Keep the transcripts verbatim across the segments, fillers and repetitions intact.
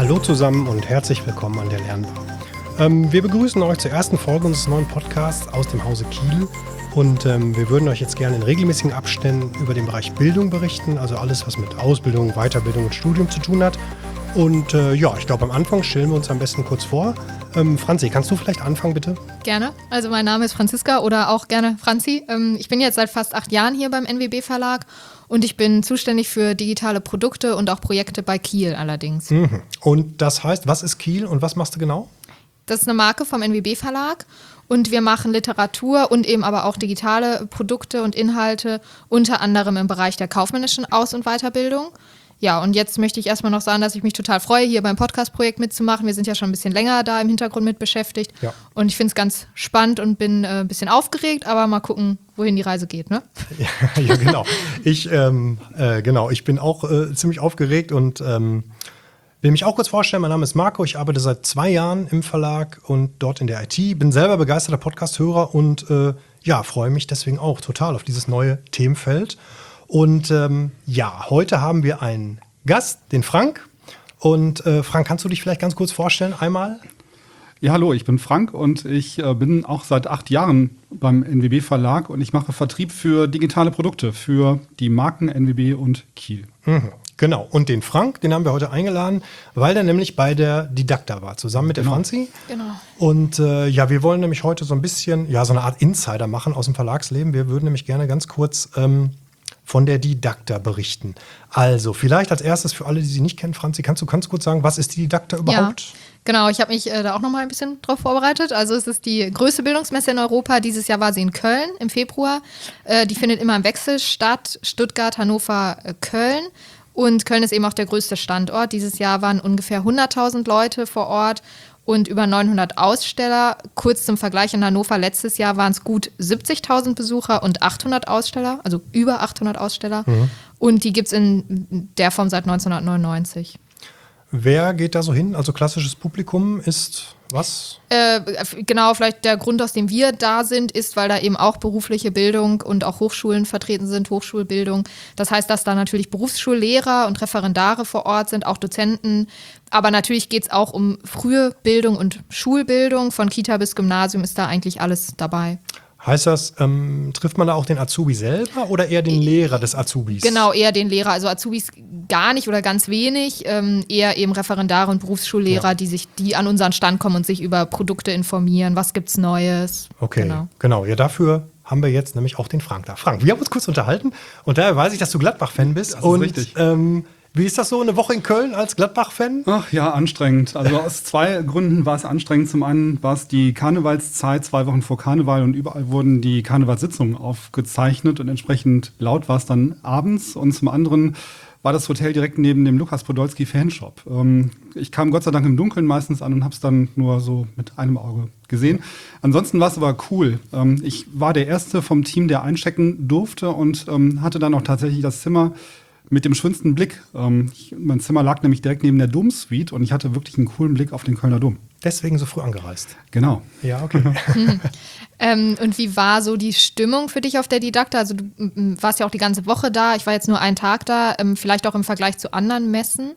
Hallo zusammen und herzlich willkommen an der Lernbar. Ähm, wir begrüßen euch zur ersten Folge unseres neuen Podcasts aus dem Hause Kiel. Und ähm, wir würden euch jetzt gerne in regelmäßigen Abständen über den Bereich Bildung berichten, also alles, was mit Ausbildung, Weiterbildung und Studium zu tun hat. Und äh, ja, ich glaube, am Anfang stellen wir uns am besten kurz vor. Ähm, Franzi, kannst du vielleicht anfangen, bitte? Gerne. Also mein Name ist Franziska oder auch gerne Franzi. Ähm, ich bin jetzt seit fast acht Jahren hier beim N W B Verlag und ich bin zuständig für digitale Produkte und auch Projekte bei Kiel allerdings. Mhm. Und das heißt, was ist Kiel und was machst du genau? Das ist eine Marke vom N W B Verlag. Und wir machen Literatur und eben aber auch digitale Produkte und Inhalte, unter anderem im Bereich der kaufmännischen Aus- und Weiterbildung. Ja, und jetzt möchte ich erstmal noch sagen, dass ich mich total freue, hier beim Podcast-Projekt mitzumachen. Wir sind ja schon ein bisschen länger da im Hintergrund mit beschäftigt. Ja. Und ich finde es ganz spannend und bin äh, ein bisschen aufgeregt, aber mal gucken, wohin die Reise geht, ne? Ja, ja genau. Ich, ähm, äh, genau. Ich bin auch äh, ziemlich aufgeregt und ähm, will mich auch kurz vorstellen. Mein Name ist Marco. Ich arbeite seit zwei Jahren im Verlag und dort in der I T. Bin selber begeisterter Podcast-Hörer und äh, ja, freue mich deswegen auch total auf dieses neue Themenfeld. Und ähm, ja, heute haben wir einen Gast, den Frank. Und äh, Frank, kannst du dich vielleicht ganz kurz vorstellen einmal? Ja, hallo, ich bin Frank und ich äh, bin auch seit acht Jahren beim N W B Verlag und ich mache Vertrieb für digitale Produkte für die Marken N W B und Kiel. Mhm. Genau, und den Frank, den haben wir heute eingeladen, weil der nämlich bei der Didakta war, zusammen mit der Genau. Franzi. Genau. Und äh, ja, wir wollen nämlich heute so ein bisschen, ja, so eine Art Insider machen aus dem Verlagsleben. Wir würden nämlich gerne ganz kurz ähm, von der Didakta berichten. Also, vielleicht als erstes für alle, die sie nicht kennen, Franzi, kannst du ganz kurz sagen, was ist die Didakta überhaupt? Ja, genau, ich habe mich äh, da auch noch mal ein bisschen drauf vorbereitet. Also es ist die größte Bildungsmesse in Europa. Dieses Jahr war sie in Köln im Februar. Äh, die findet immer im Wechsel statt, Stuttgart, Hannover, äh, Köln. Und Köln ist eben auch der größte Standort. Dieses Jahr waren ungefähr hunderttausend Leute vor Ort und über neunhundert Aussteller. Kurz zum Vergleich, in Hannover letztes Jahr waren es gut siebzigtausend Besucher und achthundert Aussteller, also über achthundert Aussteller. Mhm. Und die gibt es in der Form seit neunzehnhundertneunundneunzig. Wer geht da so hin? Also klassisches Publikum ist was? Äh, genau, vielleicht der Grund, aus dem wir da sind, ist, weil da eben auch berufliche Bildung und auch Hochschulen vertreten sind, Hochschulbildung. Das heißt, dass da natürlich Berufsschullehrer und Referendare vor Ort sind, auch Dozenten. Aber natürlich geht es auch um frühe Bildung und Schulbildung. Von Kita bis Gymnasium ist da eigentlich alles dabei. Heißt das, ähm, trifft man da auch den Azubi selber oder eher den Lehrer des Azubis? Genau, eher den Lehrer. Also Azubis gar nicht oder ganz wenig. Ähm, eher eben Referendare und Berufsschullehrer, ja. die sich, die an unseren Stand kommen und sich über Produkte informieren. Was gibt's Neues? Okay, genau. genau. Ja, dafür haben wir jetzt nämlich auch den Frank da. Frank, wir haben uns kurz unterhalten und daher weiß ich, dass du Gladbach-Fan bist. Das ist und, richtig. Ähm, Wie ist das so, eine Woche in Köln als Gladbach-Fan? Ach ja, anstrengend. Also aus zwei Gründen war es anstrengend. Zum einen war es die Karnevalszeit, zwei Wochen vor Karneval und überall wurden die Karnevalssitzungen aufgezeichnet und entsprechend laut war es dann abends. Und zum anderen war das Hotel direkt neben dem Lukas Podolski Fanshop. Ähm, ich kam Gott sei Dank im Dunkeln meistens an und habe es dann nur so mit einem Auge gesehen. Ansonsten war es aber cool. Ähm, ich war der Erste vom Team, der einchecken durfte und ähm, hatte dann auch tatsächlich das Zimmer mit dem schönsten Blick. Ähm, ich, mein Zimmer lag nämlich direkt neben der Domsuite und ich hatte wirklich einen coolen Blick auf den Kölner Dom. Deswegen so früh angereist. Genau. Ja, okay. hm. ähm, und wie war so die Stimmung für dich auf der Didakta? Also du m, warst ja auch die ganze Woche da. Ich war jetzt nur einen Tag da. Ähm, vielleicht auch im Vergleich zu anderen Messen?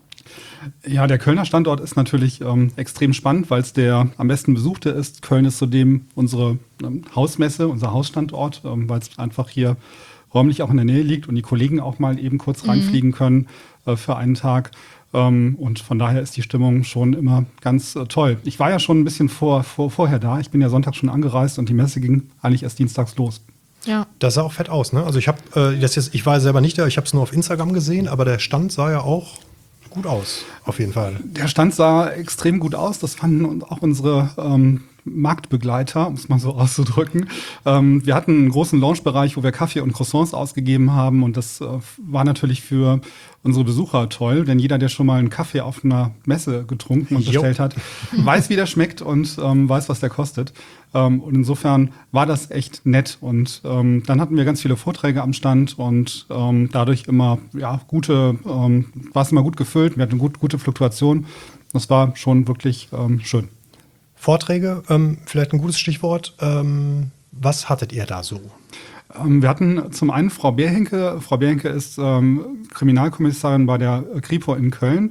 Ja, der Kölner Standort ist natürlich ähm, extrem spannend, weil es der am besten besuchte ist. Köln ist zudem unsere ähm, Hausmesse, unser Hausstandort, ähm, weil es einfach hier räumlich auch in der Nähe liegt und die Kollegen auch mal eben kurz reinfliegen können äh, für einen Tag. Ähm, und von daher ist die Stimmung schon immer ganz äh, toll. Ich war ja schon ein bisschen vor, vor, vorher da. Ich bin ja Sonntag schon angereist und die Messe ging eigentlich erst dienstags los. Ja. Das sah auch fett aus, ne? Also ich habe äh, das jetzt, ich war selber nicht da, ich habe es nur auf Instagram gesehen, aber der Stand sah ja auch gut aus, auf jeden Fall. Der Stand sah extrem gut aus. Das fanden auch unsere ähm, Marktbegleiter, um es mal so auszudrücken. Ähm, wir hatten einen großen Lounge-Bereich, wo wir Kaffee und Croissants ausgegeben haben und das äh, war natürlich für unsere Besucher toll, denn jeder, der schon mal einen Kaffee auf einer Messe getrunken und bestellt hat, weiß, wie der schmeckt und ähm, weiß, was der kostet. Ähm, und insofern war das echt nett und ähm, dann hatten wir ganz viele Vorträge am Stand und ähm, dadurch immer ja gute, ähm, war es immer gut gefüllt, wir hatten gut, gute Fluktuation. Das war schon wirklich ähm, schön. Vorträge, ähm, vielleicht ein gutes Stichwort. Ähm, was hattet ihr da so? Ähm, wir hatten zum einen Frau Behrhenke. Frau Behrhenke ist ähm, Kriminalkommissarin bei der Kripo in Köln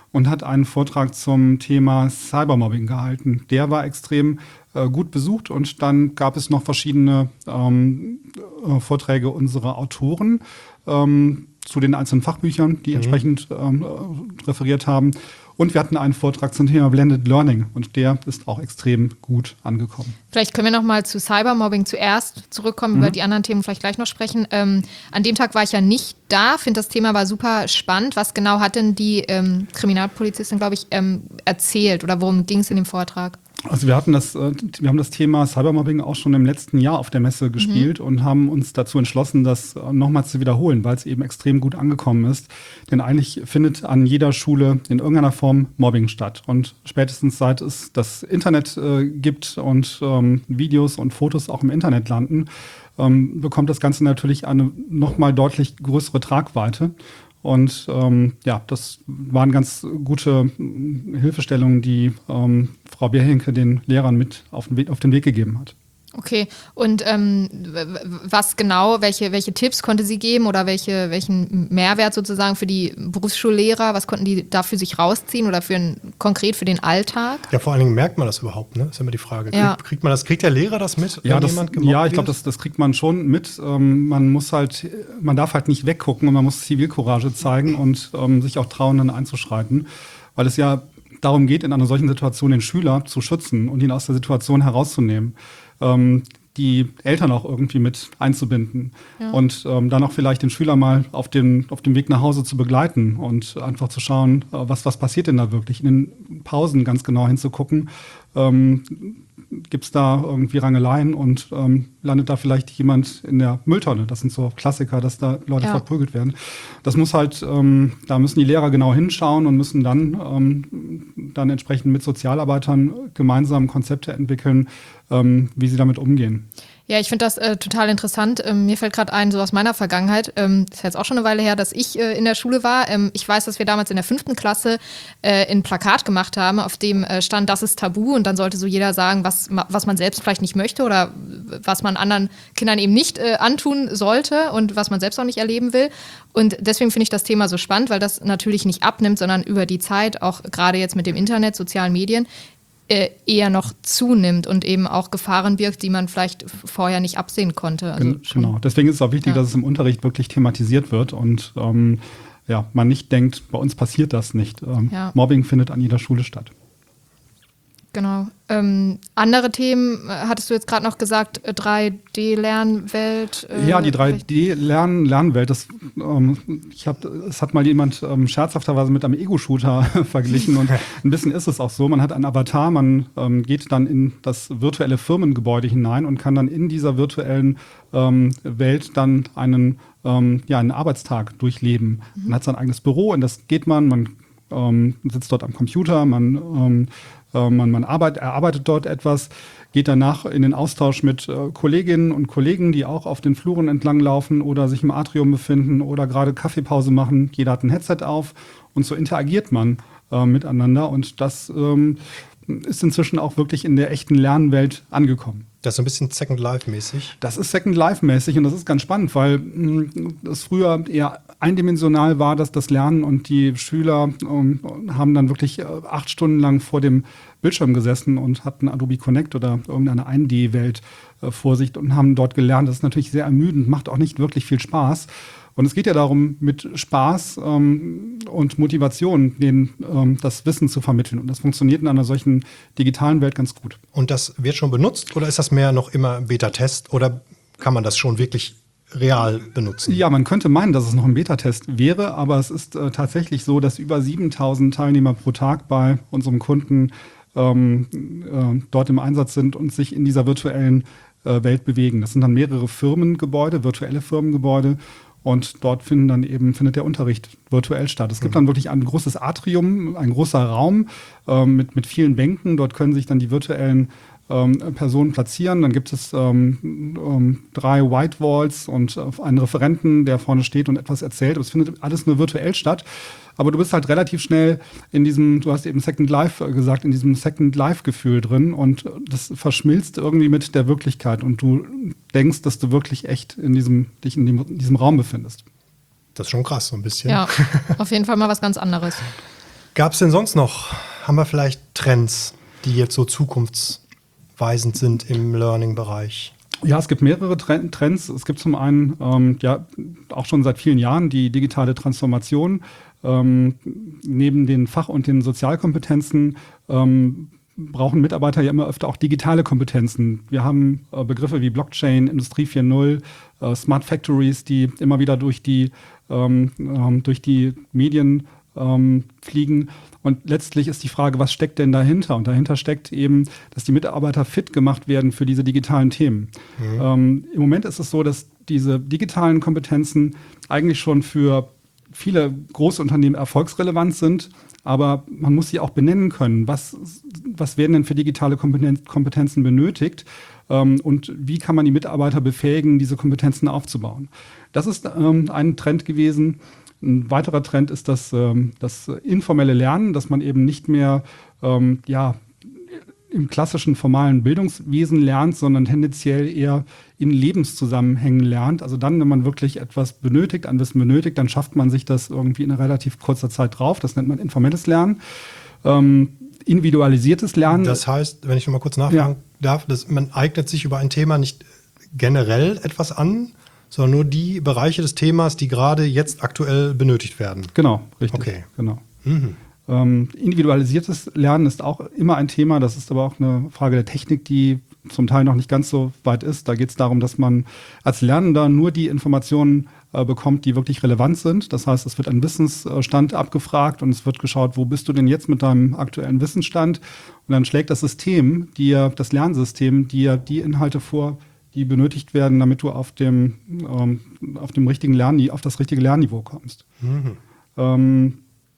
und hat einen Vortrag zum Thema Cybermobbing gehalten. Der war extrem äh, gut besucht und dann gab es noch verschiedene ähm, äh, Vorträge unserer Autoren ähm, zu den einzelnen Fachbüchern, die mhm. entsprechend ähm, referiert haben. Und wir hatten einen Vortrag zum Thema Blended Learning und der ist auch extrem gut angekommen. Vielleicht können wir noch mal zu Cybermobbing zuerst zurückkommen, mhm. über die anderen Themen vielleicht gleich noch sprechen. Ähm, an dem Tag war ich ja nicht da, finde das Thema aber super spannend. Was genau hat denn die ähm, Kriminalpolizistin, glaube ich, ähm, erzählt oder worum ging es in dem Vortrag? Also wir hatten das, wir haben das Thema Cybermobbing auch schon im letzten Jahr auf der Messe gespielt mhm. und haben uns dazu entschlossen, das nochmal zu wiederholen, weil es eben extrem gut angekommen ist. Denn eigentlich findet an jeder Schule in irgendeiner Form Mobbing statt. Und spätestens seit es das Internet äh, gibt und ähm, Videos und Fotos auch im Internet landen, ähm, bekommt das Ganze natürlich eine nochmal deutlich größere Tragweite. Und ähm, ja, das waren ganz gute Hilfestellungen, die ähm, Frau Bierhenke den Lehrern mit auf den Weg, auf den Weg gegeben hat. Okay, und ähm, was genau, welche, welche Tipps konnte sie geben oder welche, welchen Mehrwert sozusagen für die Berufsschullehrer, was konnten die da für sich rausziehen oder für ein, konkret für den Alltag? Ja, vor allen Dingen merkt man das überhaupt, ne? Ist immer die Frage. Ja. Kriegt, kriegt man das, kriegt der Lehrer das mit, ja, wenn das, jemand gemobbt Ja, ich glaube, wird? das, das kriegt man schon mit. Ähm, man muss halt, man darf halt nicht weggucken und man muss Zivilcourage zeigen und ähm, sich auch trauen, dann einzuschreiten, weil es ja darum geht, in einer solchen Situation den Schüler zu schützen und ihn aus der Situation herauszunehmen. Ähm, die Eltern auch irgendwie mit einzubinden ja. und ähm, dann auch vielleicht den Schüler mal auf, den, auf dem Weg nach Hause zu begleiten und einfach zu schauen, äh, was, was passiert denn da wirklich, in den Pausen ganz genau hinzugucken. Ähm, Gibt es da irgendwie Rangeleien und ähm, landet da vielleicht jemand in der Mülltonne? Das sind so Klassiker, dass da Leute ja. verprügelt werden. Das muss halt, ähm, da müssen die Lehrer genau hinschauen und müssen dann, ähm, dann entsprechend mit Sozialarbeitern gemeinsam Konzepte entwickeln, ähm, wie sie damit umgehen. Ja, ich finde das äh, total interessant. Ähm, mir fällt gerade ein, so aus meiner Vergangenheit, ähm, das ist jetzt auch schon eine Weile her, dass ich äh, in der Schule war. Ähm, ich weiß, dass wir damals in der fünften Klasse äh, ein Plakat gemacht haben, auf dem äh, stand, das ist tabu. Und dann sollte so jeder sagen, was, was man selbst vielleicht nicht möchte oder was man anderen Kindern eben nicht äh, antun sollte und was man selbst auch nicht erleben will. Und deswegen finde ich das Thema so spannend, weil das natürlich nicht abnimmt, sondern über die Zeit, auch gerade jetzt mit dem Internet, sozialen Medien, eher noch zunimmt und eben auch Gefahren birgt, die man vielleicht vorher nicht absehen konnte. Also genau, deswegen ist es auch wichtig, ja. dass es im Unterricht wirklich thematisiert wird und ähm, ja, man nicht denkt, bei uns passiert das nicht. Ähm, ja. Mobbing findet an jeder Schule statt. Genau. Ähm, andere Themen, hattest du jetzt gerade noch gesagt, drei D-Lernwelt? Äh, ja, die drei D-Lernwelt, das, ähm, ich hab, es hat mal jemand ähm, scherzhafterweise mit einem Ego-Shooter verglichen und ein bisschen ist es auch so, man hat einen Avatar, man ähm, geht dann in das virtuelle Firmengebäude hinein und kann dann in dieser virtuellen ähm, Welt dann einen, ähm, ja, einen Arbeitstag durchleben. Mhm. Man hat sein eigenes Büro, in das geht man, man ähm, sitzt dort am Computer, man ähm, Man, man arbeitet, erarbeitet dort etwas, geht danach in den Austausch mit äh, Kolleginnen und Kollegen, die auch auf den Fluren entlang laufen oder sich im Atrium befinden oder gerade Kaffeepause machen. Jeder hat ein Headset auf und so interagiert man äh, miteinander. Und das ähm, ist inzwischen auch wirklich in der echten Lernwelt angekommen. Das ist so ein bisschen Second Life-mäßig. Das ist Second Life-mäßig und das ist ganz spannend, weil es früher eher eindimensional war, dass das Lernen und die Schüler ähm, haben dann wirklich äh, acht Stunden lang vor dem Bildschirm gesessen und hatten Adobe Connect oder irgendeine eins D-Welt äh, vor sich und haben dort gelernt. Das ist natürlich sehr ermüdend, macht auch nicht wirklich viel Spaß. Und es geht ja darum, mit Spaß ähm, und Motivation den, ähm, das Wissen zu vermitteln. Und das funktioniert in einer solchen digitalen Welt ganz gut. Und das wird schon benutzt oder ist das mehr noch immer Beta-Test oder kann man das schon wirklich real benutzen? Ja, man könnte meinen, dass es noch ein Beta-Test wäre, aber es ist äh, tatsächlich so, dass über siebentausend Teilnehmer pro Tag bei unserem Kunden ähm, äh, dort im Einsatz sind und sich in dieser virtuellen äh, Welt bewegen. Das sind dann mehrere Firmengebäude, virtuelle Firmengebäude. Und dort finden dann eben, findet der Unterricht virtuell statt. Es gibt dann wirklich ein großes Atrium, ein großer Raum ähm, mit, mit vielen Bänken. Dort können sich dann die virtuellen ähm, Personen platzieren. Dann gibt es ähm, ähm, drei Whitewalls und äh, einen Referenten, der vorne steht und etwas erzählt. Aber es findet alles nur virtuell statt. Aber du bist halt relativ schnell in diesem, du hast eben Second Life gesagt, in diesem Second Life-Gefühl drin und das verschmilzt irgendwie mit der Wirklichkeit und du denkst, dass du wirklich echt in diesem, dich in, dem, in diesem Raum befindest. Das ist schon krass, so ein bisschen. Ja, auf jeden Fall mal was ganz anderes. gab es denn sonst noch? Haben wir vielleicht Trends, die jetzt so zukunftsweisend sind im Learning-Bereich? Ja, es gibt mehrere Trends. Es gibt zum einen ähm, ja auch schon seit vielen Jahren die digitale Transformation. Ähm, neben den Fach- und den Sozialkompetenzen ähm, brauchen Mitarbeiter ja immer öfter auch digitale Kompetenzen. Wir haben äh, Begriffe wie Blockchain, Industrie vier Punkt null, äh, Smart Factories, die immer wieder durch die, ähm, ähm, durch die Medien ähm, fliegen. Und letztlich ist die Frage, was steckt denn dahinter? Und dahinter steckt eben, dass die Mitarbeiter fit gemacht werden für diese digitalen Themen. Mhm. Ähm, im Moment ist es so, dass diese digitalen Kompetenzen eigentlich schon für viele große Unternehmen erfolgsrelevant sind, aber man muss sie auch benennen können. Was, was werden denn für digitale Kompetenzen benötigt? Ähm, und wie kann man die Mitarbeiter befähigen, diese Kompetenzen aufzubauen? Das ist ähm, ein Trend gewesen. Ein weiterer Trend ist das, ähm, das informelle Lernen, dass man eben nicht mehr ähm, ja, im klassischen formalen Bildungswesen lernt, sondern tendenziell eher in Lebenszusammenhängen lernt. Also dann, wenn man wirklich etwas benötigt, ein Wissen benötigt, dann schafft man sich das irgendwie in relativ kurzer Zeit drauf. Das nennt man informelles Lernen. Ähm, individualisiertes Lernen. Das heißt, wenn ich noch mal kurz nachfragen ja. darf, dass man eignet sich über ein Thema nicht generell etwas an, sondern nur die Bereiche des Themas, die gerade jetzt aktuell benötigt werden. Genau, richtig. Okay. Genau. Mhm. Ähm, individualisiertes Lernen ist auch immer ein Thema. Das ist aber auch eine Frage der Technik, die zum Teil noch nicht ganz so weit ist. Da geht es darum, dass man als Lernender nur die Informationen äh, bekommt, die wirklich relevant sind. Das heißt, es wird ein Wissensstand abgefragt und es wird geschaut, wo bist du denn jetzt mit deinem aktuellen Wissensstand? Und dann schlägt das System, dir, das Lernsystem, dir die Inhalte vor, die benötigt werden, damit du auf dem, ähm, auf dem richtigen Lernniveau, auf das richtige Lernniveau kommst. Mhm. Ähm,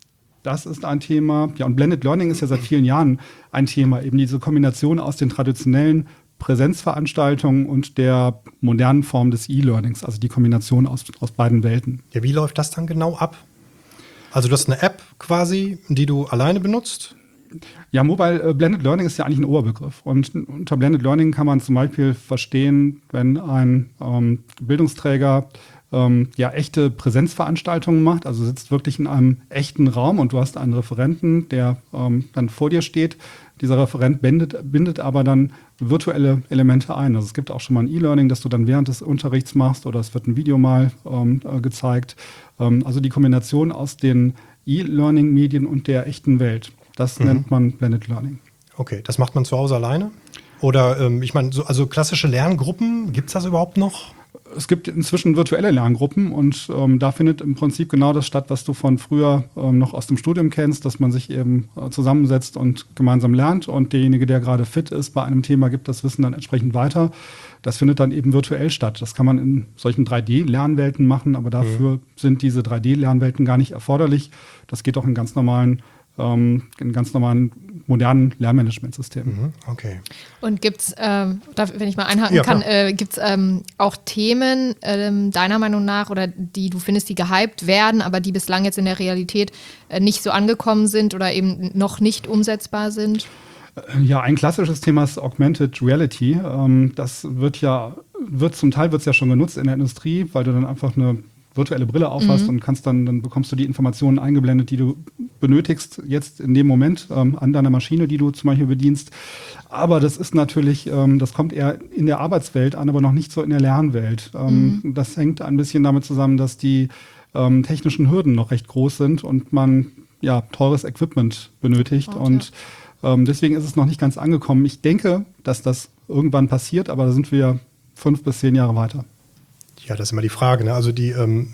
das ist ein Thema. Ja, und Blended Learning ist ja seit vielen Jahren ein Thema. Eben diese Kombination aus den traditionellen Präsenzveranstaltungen und der modernen Form des E-Learnings, also die Kombination aus, aus beiden Welten. Ja, wie läuft das dann genau ab? Also du hast eine App quasi, die du alleine benutzt? Ja, Mobile äh, Blended Learning ist ja eigentlich ein Oberbegriff. Und unter Blended Learning kann man zum Beispiel verstehen, wenn ein ähm, Bildungsträger ähm, ja echte Präsenzveranstaltungen macht, also sitzt wirklich in einem echten Raum und du hast einen Referenten, der ähm, dann vor dir steht. Dieser Referent bindet, bindet aber dann virtuelle Elemente ein. Also es gibt auch schon mal ein E-Learning, das du dann während des Unterrichts machst oder es wird ein Video mal ähm, äh, gezeigt. Ähm, also die Kombination aus den E-Learning-Medien und der echten Welt. Das mhm. nennt man Blended Learning. Okay, das macht man zu Hause alleine? Oder, ähm, ich meine, so, also klassische Lerngruppen, gibt es das überhaupt noch? Es gibt inzwischen virtuelle Lerngruppen und ähm, da findet im Prinzip genau das statt, was du von früher ähm, noch aus dem Studium kennst, dass man sich eben äh, zusammensetzt und gemeinsam lernt und derjenige, der gerade fit ist bei einem Thema, gibt das Wissen dann entsprechend weiter. Das findet dann eben virtuell statt. Das kann man in solchen drei D-Lernwelten machen, aber dafür mhm. sind diese drei D-Lernwelten gar nicht erforderlich. Das geht auch in ganz normalen ähm, in ganz normalen modernen Lernmanagementsystemen. Mhm, okay. Und gibt es, ähm, wenn ich mal einhaken ja, kann, äh, gibt es ähm, auch Themen ähm, deiner Meinung nach oder die du findest, die gehypt werden, aber die bislang jetzt in der Realität äh, nicht so angekommen sind oder eben noch nicht umsetzbar sind? Ja, ein klassisches Thema ist Augmented Reality. Ähm, das wird ja, wird zum Teil wird es ja schon genutzt in der Industrie, weil du dann einfach eine virtuelle Brille aufhast mhm. und kannst dann, dann bekommst du die Informationen eingeblendet, die du benötigst jetzt in dem Moment ähm, an deiner Maschine, die du zum Beispiel bedienst. Aber das ist natürlich, ähm, das kommt eher in der Arbeitswelt an, aber noch nicht so in der Lernwelt. Ähm, mhm. Das hängt ein bisschen damit zusammen, dass die ähm, technischen Hürden noch recht groß sind und man ja teures Equipment benötigt. Oh, und ja. ähm, deswegen ist es noch nicht ganz angekommen. Ich denke, dass das irgendwann passiert, aber da sind wir fünf bis zehn Jahre weiter. Ja, das ist immer die Frage, ne? Also die ähm,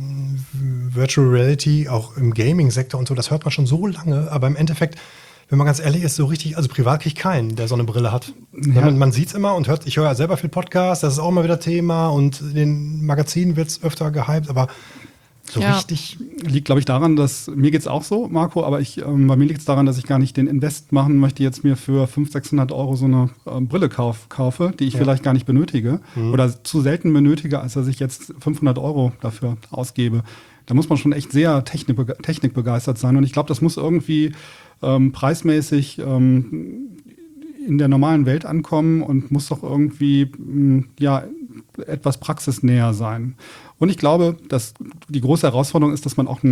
Virtual Reality, auch im Gaming-Sektor und so, das hört man schon so lange, aber im Endeffekt, wenn man ganz ehrlich ist, so richtig, also privat kriege ich keinen, der so eine Brille hat. Ja. Man, man sieht es immer und hört, ich höre ja selber viel Podcasts, das ist auch immer wieder Thema und in den Magazinen wird es öfter gehypt, aber so ja. richtig. Liegt, glaube ich, daran, dass, mir geht es auch so, Marco, aber ich, ähm, bei mir liegt es daran, dass ich gar nicht den Invest machen möchte, jetzt mir für fünfhundert, sechshundert Euro so eine äh, Brille kauf, kaufe, die ich ja. vielleicht gar nicht benötige mhm. oder zu selten benötige, als dass ich jetzt fünfhundert Euro dafür ausgebe. Da muss man schon echt sehr technikbe- technikbegeistert sein und ich glaube, das muss irgendwie ähm, preismäßig ähm, in der normalen Welt ankommen und muss doch irgendwie mh, ja, etwas praxisnäher sein. Und ich glaube, dass die große Herausforderung ist, dass man auch ein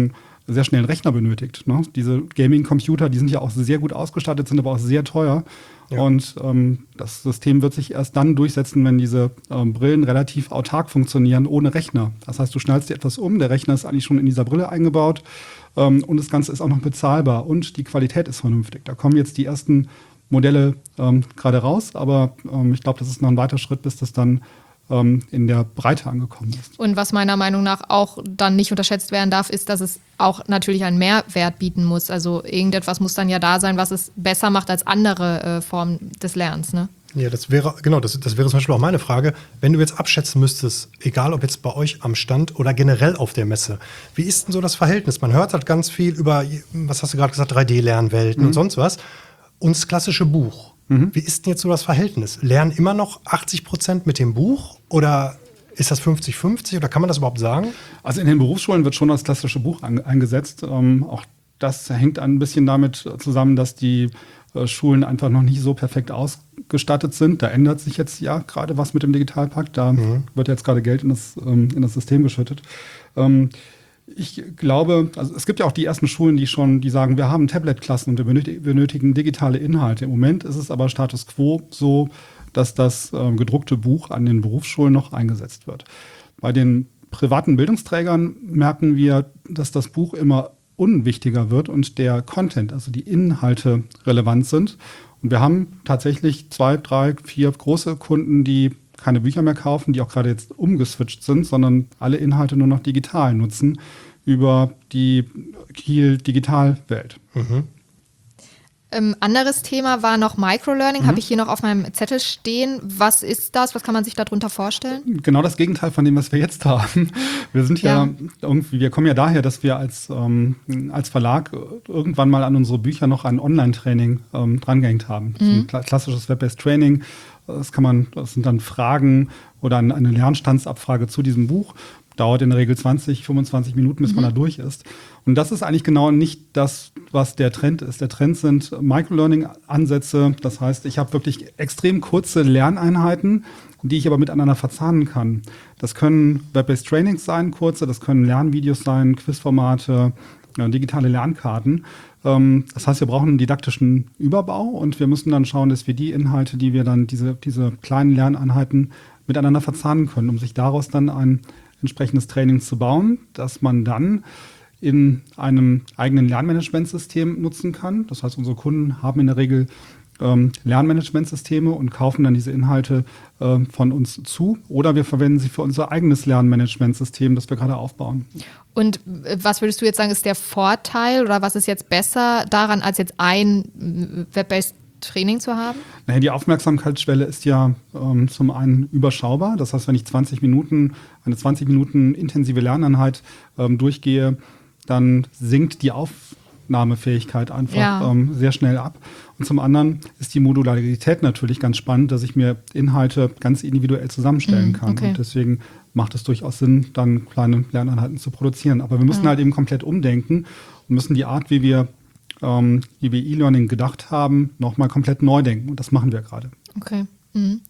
sehr schnell einen Rechner benötigt. Ne? Diese Gaming-Computer, die sind ja auch sehr gut ausgestattet, sind aber auch sehr teuer. Ja. Und ähm, das System wird sich erst dann durchsetzen, wenn diese ähm, Brillen relativ autark funktionieren, ohne Rechner. Das heißt, du schnallst dir etwas um, der Rechner ist eigentlich schon in dieser Brille eingebaut ähm, und das Ganze ist auch noch bezahlbar und die Qualität ist vernünftig. Da kommen jetzt die ersten Modelle ähm, gerade raus, aber ähm, ich glaube, das ist noch ein weiterer Schritt, bis das dann ähm, in der Breite angekommen ist. Und was meiner Meinung nach auch dann nicht unterschätzt werden darf, ist, dass es auch natürlich einen Mehrwert bieten muss. Also irgendetwas muss dann ja da sein, was es besser macht als andere äh, Formen des Lernens, ne? Ja, das wäre, genau, das, das wäre zum Beispiel auch meine Frage. Wenn du jetzt abschätzen müsstest, egal ob jetzt bei euch am Stand oder generell auf der Messe, wie ist denn so das Verhältnis? Man hört halt ganz viel über, was hast du gerade gesagt, drei D-Lernwelten mhm. und sonst was. Und das klassische Buch. Mhm. Wie ist denn jetzt so das Verhältnis? Lernen immer noch achtzig Prozent mit dem Buch oder ist das fünfzig fünfzig oder kann man das überhaupt sagen? Also in den Berufsschulen wird schon das klassische Buch an, eingesetzt. Ähm, auch das hängt ein bisschen damit zusammen, dass die äh, Schulen einfach noch nicht so perfekt ausgestattet sind. Da ändert sich jetzt ja gerade was mit dem Digitalpakt. Da mhm. wird jetzt gerade Geld in das, ähm, in das System geschüttet. Ähm, Ich glaube, also es gibt ja auch die ersten Schulen, die schon, die sagen, wir haben Tablet-Klassen und wir benötigen, benötigen digitale Inhalte. Im Moment ist es aber Status quo so, dass das äh, gedruckte Buch an den Berufsschulen noch eingesetzt wird. Bei den privaten Bildungsträgern merken wir, dass das Buch immer unwichtiger wird und der Content, also die Inhalte, relevant sind. Und wir haben tatsächlich zwei, drei, vier große Kunden, die keine Bücher mehr kaufen, die auch gerade jetzt umgeswitcht sind, sondern alle Inhalte nur noch digital nutzen über die Kiel Digitalwelt. Mhm. Ähm, anderes Thema war noch Microlearning, mhm. habe ich hier noch auf meinem Zettel stehen. Was ist das? Was kann man sich darunter vorstellen? Genau das Gegenteil von dem, was wir jetzt haben. Wir sind ja, ja irgendwie, wir kommen ja daher, dass wir als, ähm, als Verlag irgendwann mal an unsere Bücher noch ein Online-Training ähm, drangehängt haben. Mhm. Ein klassisches Web-based Training. Das kann man, das sind dann Fragen oder eine Lernstandsabfrage zu diesem Buch. Dauert in der Regel zwanzig, fünfundzwanzig Minuten, bis mhm. man da durch ist. Und das ist eigentlich genau nicht das, was der Trend ist. Der Trend sind Microlearning-Ansätze. Das heißt, ich habe wirklich extrem kurze Lerneinheiten, die ich aber miteinander verzahnen kann. Das können Web-based Trainings sein, kurze, das können Lernvideos sein, Quizformate, ja, digitale Lernkarten. Ähm, das heißt, wir brauchen einen didaktischen Überbau und wir müssen dann schauen, dass wir die Inhalte, die wir dann, diese, diese kleinen Lerneinheiten miteinander verzahnen können, um sich daraus dann ein entsprechendes Training zu bauen, das man dann in einem eigenen Lernmanagementsystem nutzen kann. Das heißt, unsere Kunden haben in der Regel ähm, Lernmanagementsysteme und kaufen dann diese Inhalte äh, von uns zu. Oder wir verwenden sie für unser eigenes Lernmanagementsystem, das wir gerade aufbauen. Und was würdest du jetzt sagen, ist der Vorteil oder was ist jetzt besser daran, als jetzt ein Web-based Training zu haben? Naja, die Aufmerksamkeitsschwelle ist ja ähm, zum einen überschaubar. Das heißt, wenn ich zwanzig Minuten, eine zwanzig Minuten intensive Lerneinheit ähm, durchgehe, dann sinkt die Aufnahmefähigkeit einfach ja. ähm, sehr schnell ab. Und zum anderen ist die Modularität natürlich ganz spannend, dass ich mir Inhalte ganz individuell zusammenstellen kann. Okay. Und deswegen macht es durchaus Sinn, dann kleine Lerneinheiten zu produzieren. Aber wir müssen ja. halt eben komplett umdenken und müssen die Art, wie wir Ähm, die wir E-Learning gedacht haben, nochmal komplett neu denken. Und das machen wir gerade. Okay. Mhm.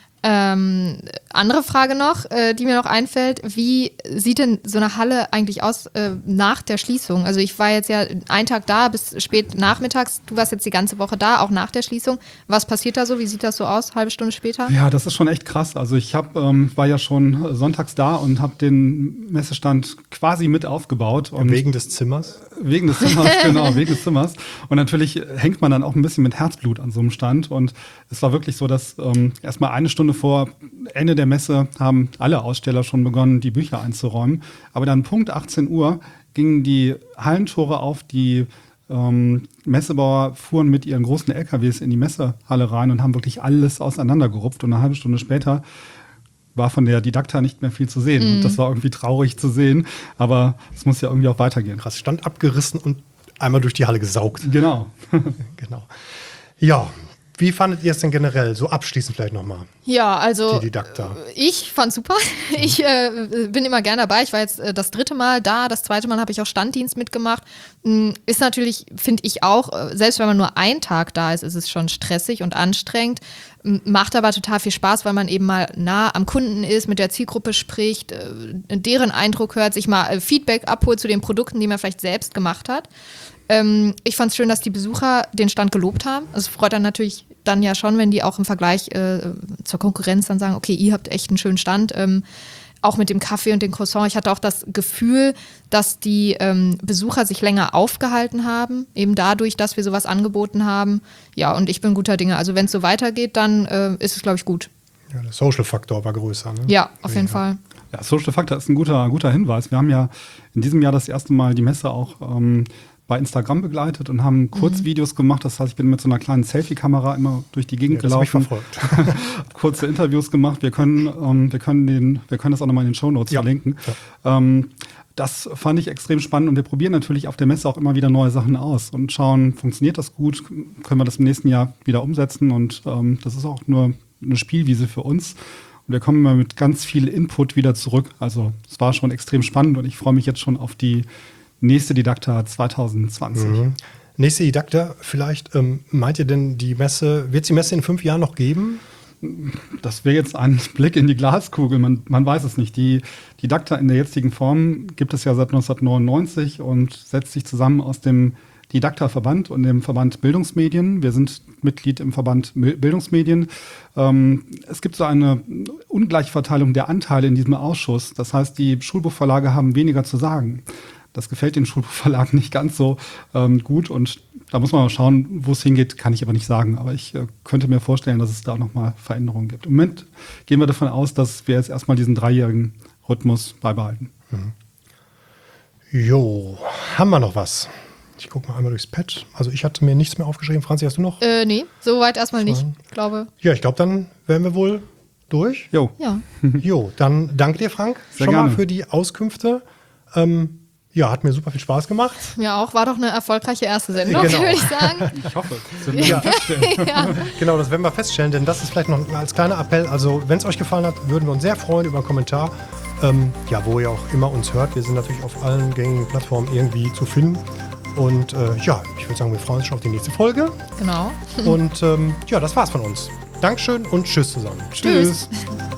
Ähm, andere Frage noch, äh, die mir noch einfällt. Wie sieht denn so eine Halle eigentlich aus äh, nach der Schließung? Also ich war jetzt ja einen Tag da bis spät nachmittags. Du warst jetzt die ganze Woche da, auch nach der Schließung. Was passiert da so? Wie sieht das so aus, halbe Stunde später? Ja, das ist schon echt krass. Also ich hab, ähm, war ja schon sonntags da und habe den Messestand quasi mit aufgebaut. Und wegen des Zimmers? Wegen des Zimmers, genau, wegen des Zimmers. Und natürlich hängt man dann auch ein bisschen mit Herzblut an so einem Stand. Und es war wirklich so, dass ähm, erstmal eine Stunde vor Ende der Messe haben alle Aussteller schon begonnen, die Bücher einzuräumen. Aber dann Punkt achtzehn Uhr gingen die Hallentore auf, die ähm, Messebauer fuhren mit ihren großen L K Ws in die Messehalle rein und haben wirklich alles auseinandergerupft. Und eine halbe Stunde später war von der Didakta nicht mehr viel zu sehen. Mhm. Und das war irgendwie traurig zu sehen, aber es muss ja irgendwie auch weitergehen. Krass, Stand abgerissen und einmal durch die Halle gesaugt. Genau. Genau. Ja, Wie fandet ihr es denn generell? So abschließend vielleicht nochmal. Ja, also Die Didakta. ich fand super. Ich äh, bin immer gerne dabei. Ich war jetzt äh, das dritte Mal da. Das zweite Mal habe ich auch Standdienst mitgemacht. Mm, Ist natürlich, finde ich auch, äh, selbst wenn man nur einen Tag da ist, ist es schon stressig und anstrengend. M- Macht aber total viel Spaß, weil man eben mal nah am Kunden ist, mit der Zielgruppe spricht, äh, deren Eindruck hört, sich mal äh, Feedback abholt zu den Produkten, die man vielleicht selbst gemacht hat. Ähm, ich fand es schön, dass die Besucher den Stand gelobt haben. Es freut dann natürlich dann ja schon, wenn die auch im Vergleich äh, zur Konkurrenz dann sagen, okay, ihr habt echt einen schönen Stand. Ähm, auch mit dem Kaffee und dem Croissant. Ich hatte auch das Gefühl, dass die ähm, Besucher sich länger aufgehalten haben, eben dadurch, dass wir sowas angeboten haben. Ja, und ich bin guter Dinge. Also wenn es so weitergeht, dann äh, ist es, glaube ich, gut. Ja, der Social-Faktor war größer. Ne? Ja, auf jeden Ja. Fall. Ja, Social Factor ist ein guter, guter Hinweis. Wir haben ja in diesem Jahr das erste Mal die Messe auch ähm, bei Instagram begleitet und haben Kurzvideos gemacht. Das heißt, ich bin mit so einer kleinen Selfie-Kamera immer durch die Gegend Ja, das hab ich gelaufen. verfolgt. Kurze Interviews gemacht. Wir können, ähm, wir können, den, wir können das auch nochmal in den Shownotes Ja. verlinken. Ähm, das fand ich extrem spannend und wir probieren natürlich auf der Messe auch immer wieder neue Sachen aus und schauen, funktioniert das gut, können wir das im nächsten Jahr wieder umsetzen und ähm, das ist auch nur eine Spielwiese für uns. Und wir kommen immer mit ganz viel Input wieder zurück. Also es war schon extrem spannend und ich freue mich jetzt schon auf die nächste Didakta zwanzig zwanzig. Mhm. Nächste Didakta, vielleicht ähm, meint ihr denn, die Messe, wird es die Messe in fünf Jahren noch geben? Das wäre jetzt ein Blick in die Glaskugel, man, man weiß es nicht. Die Didakta in der jetzigen Form gibt es ja seit neunzehnhundertneunundneunzig und setzt sich zusammen aus dem Didakta-Verband und dem Verband Bildungsmedien. Wir sind Mitglied im Verband Bildungsmedien. Ähm, es gibt so eine Ungleichverteilung der Anteile in diesem Ausschuss. Das heißt, die Schulbuchverlage haben weniger zu sagen. Das gefällt den Schulbuchverlagen nicht ganz so ähm, gut und da muss man mal schauen, wo es hingeht, kann ich aber nicht sagen. Aber ich äh, könnte mir vorstellen, dass es da nochmal Veränderungen gibt. Im Moment gehen wir davon aus, dass wir jetzt erstmal diesen dreijährigen Rhythmus beibehalten. Jo, haben wir noch was? Ich gucke mal einmal durchs Pad. Also ich hatte mir nichts mehr aufgeschrieben. Franzi, hast du noch? Äh, nee, soweit erstmal nicht, glaube. Ja, ich glaube, dann wären wir wohl durch. Jo, Ja. Jo, dann danke dir, Frank, Sehr schon mal gerne. für die Auskünfte. Ähm, ja, hat mir super viel Spaß gemacht. Mir auch. War doch eine erfolgreiche erste Sendung, Genau. würde ich sagen. ich hoffe. Ja. Ja. Genau, das werden wir feststellen, denn das ist vielleicht noch als kleiner Appell. Also, wenn es euch gefallen hat, würden wir uns sehr freuen über einen Kommentar. Ähm, ja, wo ihr auch immer uns hört. Wir sind natürlich auf allen gängigen Plattformen irgendwie zu finden. Und äh, ja, ich würde sagen, wir freuen uns schon auf die nächste Folge. Genau. Und ähm, ja, das war's von uns. Dankeschön und tschüss zusammen. Tschüss. Tschüss.